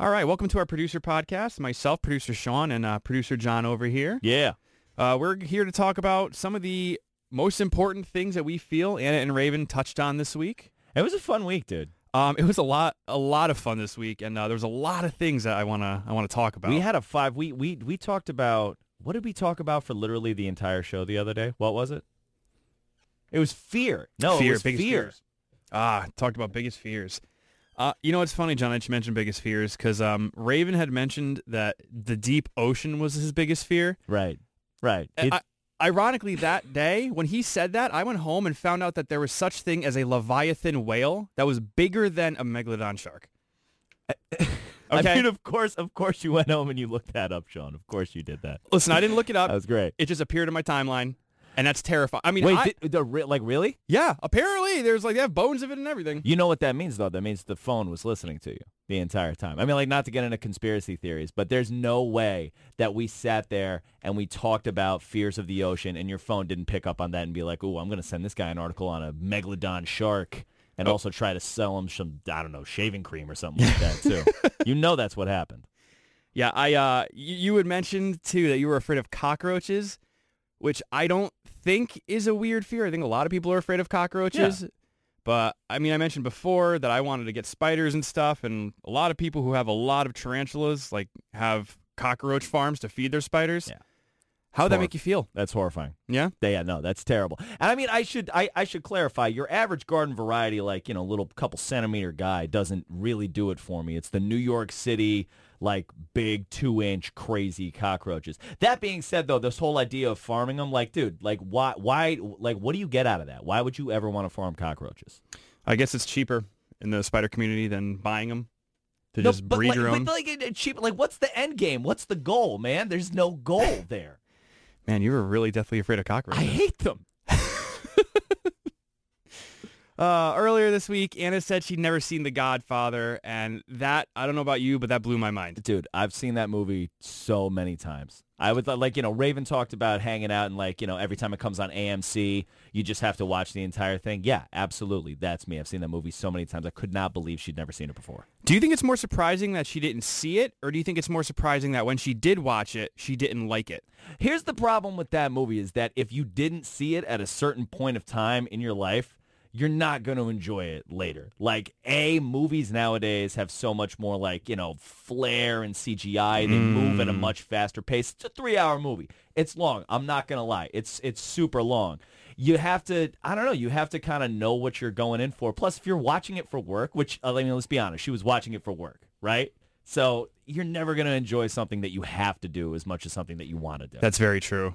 All right, welcome to our producer podcast. Myself, producer Sean, and producer John over here. Yeah. We're here to talk about some of the most important things that we feel Anna and Raven touched on this week. It was a fun week, dude. It was a lot of fun this week, and there was a lot of things that I wanna talk about. We had we talked about, what did we talk about for literally the entire show the other day? What was it? It was fear. No, it was biggest fears. Talked about biggest fears. You know what's funny, John, that you mentioned biggest fears, because Raven had mentioned that the deep ocean was his biggest fear. Right. Ironically, that day, when he said that, I went home and found out that there was such thing as a Leviathan whale that was bigger than a megalodon shark. Okay. I mean, of course you went home and you looked that up, Sean. Of course you did that. Listen, I didn't look it up. That was great. It just appeared in my timeline, and that's terrifying. I mean, wait, really? Yeah, apparently there's they have bones of it and everything. You know what that means, though? That means the phone was listening to you the entire time. I mean, not to get into conspiracy theories, but there's no way that we sat there and we talked about fears of the ocean and your phone didn't pick up on that and be like, "Ooh, I'm going to send this guy an article on a megalodon shark and also try to sell him some, I don't know, shaving cream or something like that, too." You know that's what happened. Yeah, you had mentioned, too, that you were afraid of cockroaches, which I don't think is a weird fear. I think a lot of people are afraid of cockroaches. Yeah. But, I mean, I mentioned before that I wanted to get spiders and stuff, and a lot of people who have a lot of tarantulas, have cockroach farms to feed their spiders. Yeah. How would that make you feel? That's horrifying. Yeah? Yeah, no, that's terrible. And I mean, I should clarify, your average garden variety, little couple centimeter guy doesn't really do it for me. It's the New York City, big 2-inch crazy cockroaches. That being said, though, this whole idea of farming them, dude, why, what do you get out of that? Why would you ever want to farm cockroaches? I guess it's cheaper in the spider community than buying them to just breed your own. But cheap, what's the end game? What's the goal, man? There's no goal there. Man, you were really deathly afraid of cockroaches. I hate them. Earlier this week, Anna said she'd never seen The Godfather, and that, I don't know about you, but that blew my mind. Dude, I've seen that movie so many times. I would, Raven talked about hanging out and, every time it comes on AMC, you just have to watch the entire thing. Yeah, absolutely. That's me. I've seen that movie so many times. I could not believe she'd never seen it before. Do you think it's more surprising that she didn't see it, or do you think it's more surprising that when she did watch it, she didn't like it? Here's the problem with that movie is that if you didn't see it at a certain point of time in your life, you're not going to enjoy it later. Movies nowadays have so much more flair and CGI. They move at a much faster pace. It's a 3-hour movie. It's long. I'm not going to lie. It's super long. You have to, you have to kind of know what you're going in for. Plus, if you're watching it for work, which, let's be honest, she was watching it for work, right? So you're never going to enjoy something that you have to do as much as something that you want to do. That's very true.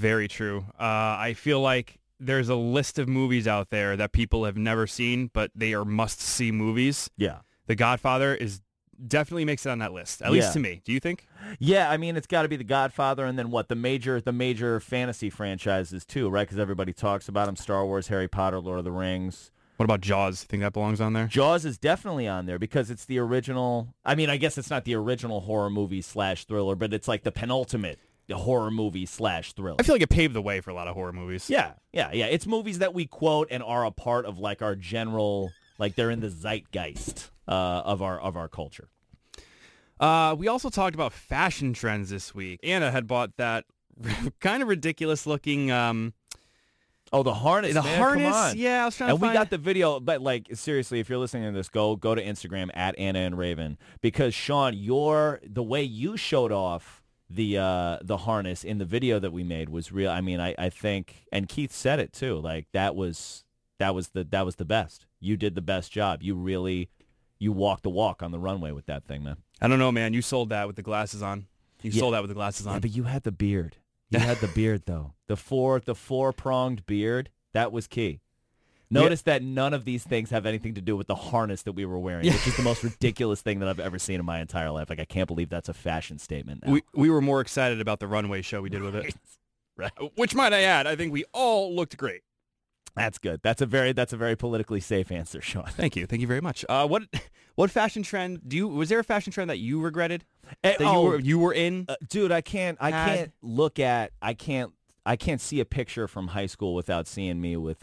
I feel like there's a list of movies out there that people have never seen, but they are must-see movies. Yeah. The Godfather definitely makes it on that list, at least to me. Do you think? Yeah, I mean, it's got to be The Godfather, and then what? The major fantasy franchises, too, right? Because everybody talks about them. Star Wars, Harry Potter, Lord of the Rings. What about Jaws? Think that belongs on there? Jaws is definitely on there because it's the original. I mean, I guess it's not the original horror movie / thriller, but it's the penultimate horror movie / thriller. I feel like it paved the way for a lot of horror movies. Yeah. It's movies that we quote and are a part of our general, they're in the zeitgeist of our culture. We also talked about fashion trends this week. Anna had bought that kind of ridiculous looking. The harness. The man, harness. Come on. Yeah, I was trying and to find. We got the video, but seriously, if you're listening to this, go to Instagram at Anna and Raven because Sean, the way you showed off the harness in the video that we made was real. I mean, I think, and Keith said it too. That was the best. You did the best job. You walked the walk on the runway with that thing, man. I don't know, man. You sold that with the glasses on. Sold that with the glasses on. Yeah, but you had the beard. You had the beard though. The four-pronged beard, that was key. Notice that none of these things have anything to do with the harness that we were wearing, which is the most ridiculous thing that I've ever seen in my entire life. I can't believe that's a fashion statement now. We were more excited about the runway show we did with it. Right. Which, might I add, I think we all looked great. That's good. That's a very politically safe answer, Sean. Thank you very much. What fashion trend was there a fashion trend that you regretted that you were in? Dude, I can't I can't see a picture from high school without seeing me with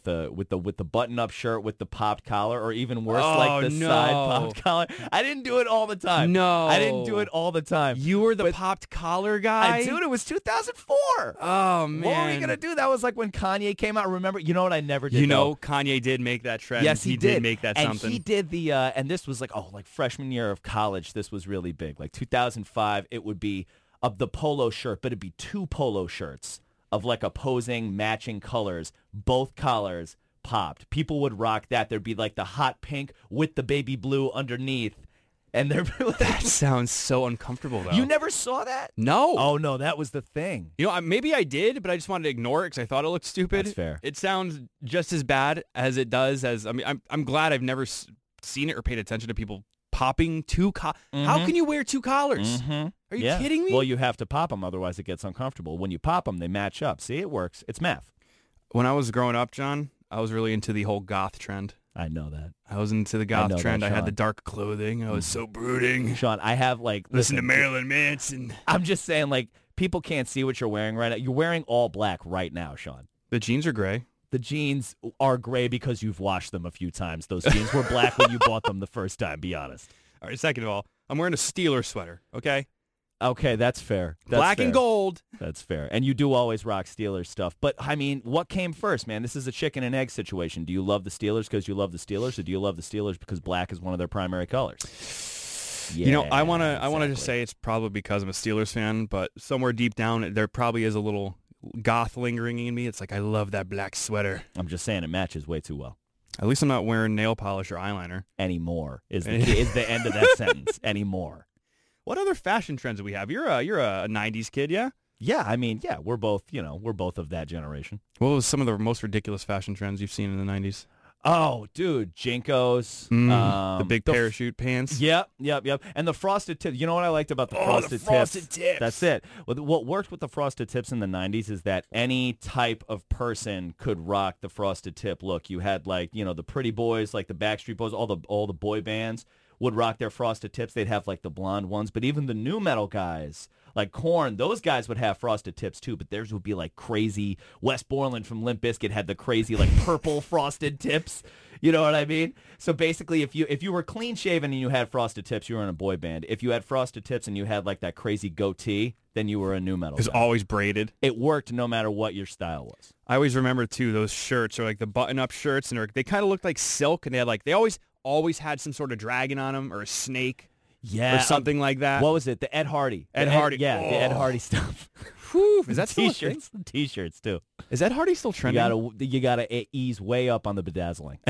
the button-up shirt with the popped collar, or even worse, like the side popped collar. I didn't do it all the time. No. I didn't do it all the time. You were the popped collar guy? Dude, it was 2004. Oh, man. What were you going to do? That was like when Kanye came out. Remember? You know what I never did? You know, Kanye did make that trend. Yes, he did make that and something. He did the, and this was like freshman year of college. This was really big. Like 2005, it would be of the polo shirt, but it'd be 2 polo shirts of like opposing matching colors, both collars popped. People would rock that. There'd be like the hot pink with the baby blue underneath. And that sounds so uncomfortable, though. You never saw that? No. Oh, no, that was the thing. You know, maybe I did, but I just wanted to ignore it because I thought it looked stupid. That's fair. It sounds just as bad as it does as, I mean, I'm glad I've never seen it or paid attention to people popping 2 collars. How can you wear 2 collars? Are you kidding me? Well, you have to pop them, otherwise it gets uncomfortable. When you pop them, they match up. See, it works. It's math. When I was growing up, John, I was really into the whole goth trend. I know that. I was into the goth trend. That, I had the dark clothing. I was so brooding. Sean, I have like... Listen to Marilyn Manson. I'm just saying, like, people can't see what you're wearing right now. You're wearing all black right now, Sean. The jeans are gray. The jeans are gray because you've washed them a few times. Those jeans were black when you bought them the first time, be honest. All right, second of all, I'm wearing a Steelers sweater, okay? Okay, that's fair. Black and gold. That's fair. And you do always rock Steelers stuff. But, I mean, what came first, man? This is a chicken and egg situation. Do you love the Steelers because you love the Steelers, or do you love the Steelers because black is one of their primary colors? Yeah, you know, I want to just say it's probably because I'm a Steelers fan, but somewhere deep down there probably is a little goth lingering in me. It's like I love that black sweater. I'm just saying it matches way too well. At least I'm not wearing nail polish or eyeliner. Anymore is the end of that sentence. Anymore. What other fashion trends do we have? You're a 90s kid, yeah? Yeah, I mean, yeah, we're both of that generation. What was some of the most ridiculous fashion trends you've seen in the 90s? Oh, dude, Jinkos. The big parachute pants. Yep. And the frosted tips. You know what I liked about the frosted tips? That's it. What worked with the frosted tips in the 90s is that any type of person could rock the frosted tip look. You had like, the pretty boys, like the Backstreet Boys, all the boy bands would rock their frosted tips. They'd have like the blonde ones, but even the new metal guys like Korn, those guys would have frosted tips too, but theirs would be like crazy. Wes Borland from Limp Bizkit had the crazy like purple frosted tips. You know what I mean? So basically, if you were clean shaven and you had frosted tips, you were in a boy band. If you had frosted tips and you had like that crazy goatee, then you were a new metal. It was always braided. It worked no matter what your style was. I always remember too those shirts, or like the button-up shirts, and they kind of looked like silk, and they always had some sort of dragon on them or a snake. Yeah, or something like that. What was it? The Ed Hardy. Ed Hardy. The Ed Hardy stuff. Whew, is that still T-shirts? T-shirts too. Is Ed Hardy still trending? You gotta ease way up on the bedazzling.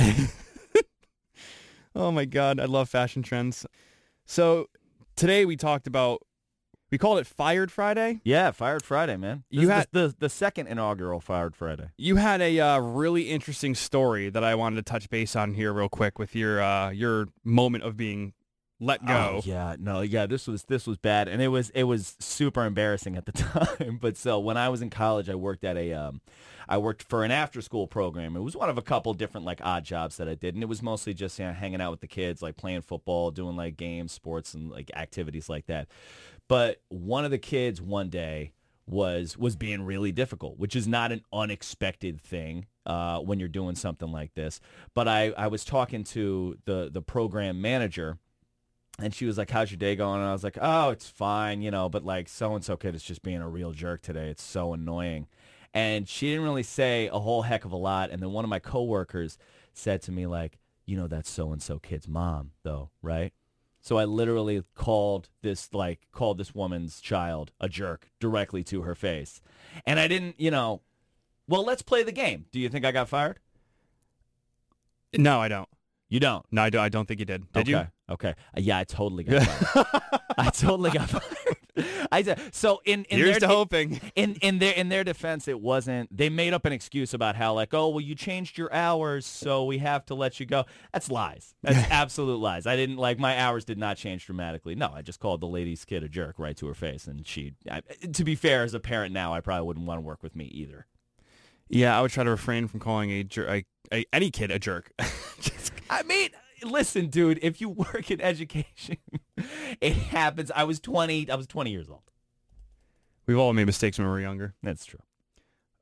Oh my God, I love fashion trends. So today we called it Fired Friday. Yeah, Fired Friday, man. You had the second inaugural Fired Friday. You had a really interesting story that I wanted to touch base on here real quick with your moment of being let go. Oh, this was bad, and it was super embarrassing at the time. But so when I was in college, I worked for an after school program. It was one of a couple different like odd jobs that I did, and it was mostly just hanging out with the kids, like playing football, doing like games, sports, and like activities like that. But one of the kids one day was being really difficult, which is not an unexpected thing when you're doing something like this. But I was talking to the program manager. And she was like, how's your day going? And I was like, oh, it's fine, but like so-and-so kid is just being a real jerk today. It's so annoying. And she didn't really say a whole heck of a lot. And then one of my coworkers said to me like, that's so-and-so kid's mom though, right? So I literally called this woman's child a jerk directly to her face. And I didn't, well, let's play the game. Do you think I got fired? No, I don't. You don't? No, I don't think you did. Did you? Okay. Yeah, I totally got fired. I totally got fired. I said so. Here's to hoping. In their defense, it wasn't. They made up an excuse about how like, oh well, you changed your hours, so we have to let you go. That's lies. That's absolute lies. I didn't my hours did not change dramatically. No, I just called the lady's kid a jerk right to her face, and to be fair, as a parent now, I probably wouldn't want to work with me either. Yeah, I would try to refrain from calling any kid a jerk. I mean, listen, dude, if you work in education, it happens. I was 20 years old. We've all made mistakes when we were younger. That's true.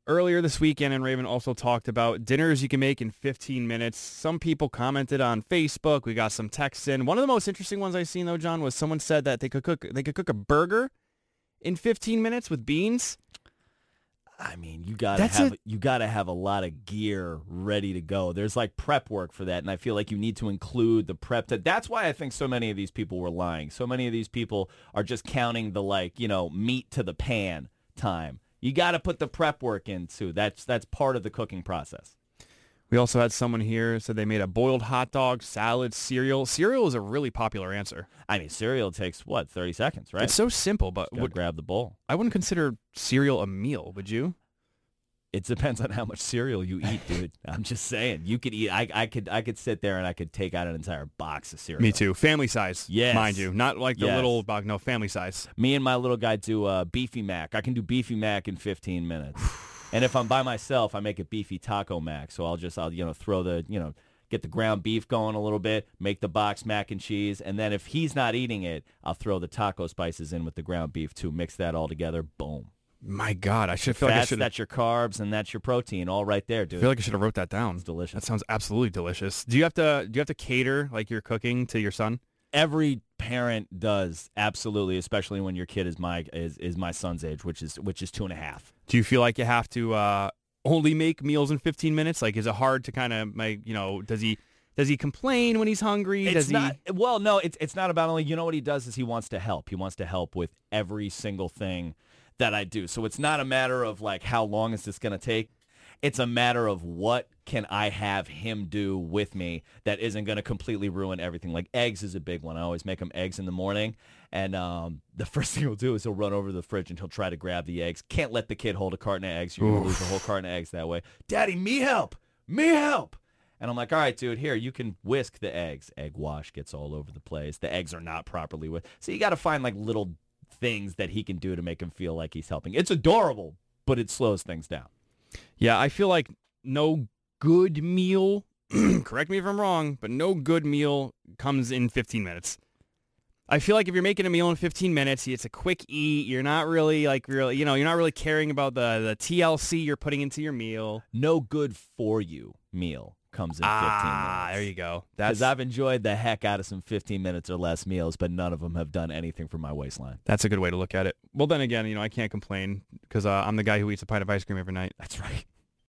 Earlier this weekend, and Raven also talked about dinners you can make in 15 minutes. Some people commented on Facebook. We got some texts in. One of the most interesting ones I've seen, though, John, was someone said that they could cook a burger in 15 minutes with beans. I mean, you gotta have a lot of gear ready to go. There's like prep work for that, and I feel like you need to include the prep. That's why I think so many of these people were lying. So many of these people are just counting the meat to the pan time. You got to put the prep work in too. That's part of the cooking process. We also had someone here said they made a boiled hot dog, salad, cereal. Cereal is a really popular answer. I mean, cereal takes 30 seconds, right? It's so simple, but grab the bowl. I wouldn't consider cereal a meal, would you? It depends on how much cereal you eat, dude. I'm just saying. You could eat. I could sit there and I could take out an entire box of cereal. Me too. Family size, yes. Mind you. Not like the little box. No, family size. Me and my little guy do beefy mac. I can do beefy mac in 15 minutes. And if I'm by myself, I make a beefy taco mac. So I'll throw get the ground beef going a little bit, make the box mac and cheese, and then if he's not eating it, I'll throw the taco spices in with the ground beef too. Mix that all together. Boom. My God, I feel like I should. That's your carbs and that's your protein, all right there, dude. I feel like I should have wrote that down. It's delicious. That sounds absolutely delicious. Do you have to cater like your cooking to your son? Every parent does, absolutely, especially when your kid is my son's age, which is 2.5. Do you feel like you have to only make meals in 15 minutes? Like, is it hard to kind of does he complain when he's hungry? No, it's not about only. You know what he does is he wants to help. He wants to help with every single thing that I do. So it's not a matter of like how long is this going to take. It's a matter of what can I have him do with me that isn't going to completely ruin everything. Like eggs is a big one. I always make him eggs in the morning. And the first thing he'll do is he'll run over to the fridge and he'll try to grab the eggs. Can't let the kid hold a carton of eggs. You're going to lose a whole carton of eggs that way. Daddy, me help. Me help. And I'm like, all right, dude, here, you can whisk the eggs. Egg wash gets all over the place. The eggs are not properly whisked. So you got to find like little things that he can do to make him feel like he's helping. It's adorable, but it slows things down. Yeah, I feel like no good meal, correct me if I'm wrong, but no good meal comes in 15 minutes. I feel like if you're making a meal in 15 minutes, it's a quick eat. You're not really you're not really caring about the TLC you're putting into your meal. No good for you meal comes in 15 minutes. There you go. Because I've enjoyed the heck out of some 15 minutes or less meals, but none of them have done anything for my waistline. That's a good way to look at it. Well, then again, I can't complain because I'm the guy who eats a pint of ice cream every night. That's right.